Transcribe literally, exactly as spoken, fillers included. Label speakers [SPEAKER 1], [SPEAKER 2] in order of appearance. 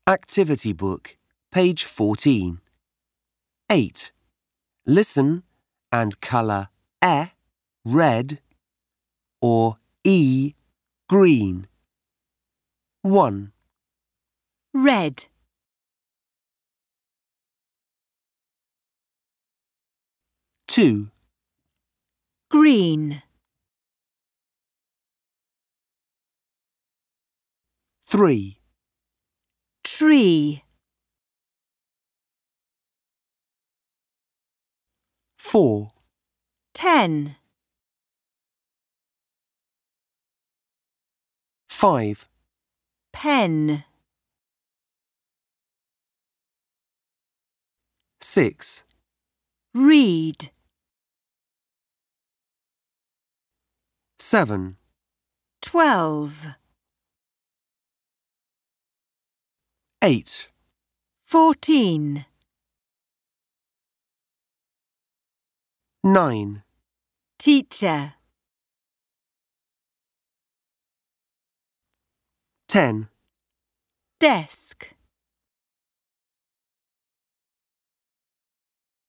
[SPEAKER 1] Activity book, page fourteen. eight. Listen and colour E red or E green. one.
[SPEAKER 2] Red,
[SPEAKER 1] two.
[SPEAKER 2] green,
[SPEAKER 1] three.
[SPEAKER 2] tree,
[SPEAKER 1] four.
[SPEAKER 2] ten,
[SPEAKER 1] five.
[SPEAKER 2] pen,
[SPEAKER 1] six.
[SPEAKER 2] read,
[SPEAKER 1] seven.
[SPEAKER 2] twelve,
[SPEAKER 1] eight.
[SPEAKER 2] fourteen,
[SPEAKER 1] nine.
[SPEAKER 2] teacher,
[SPEAKER 1] ten.
[SPEAKER 2] desk.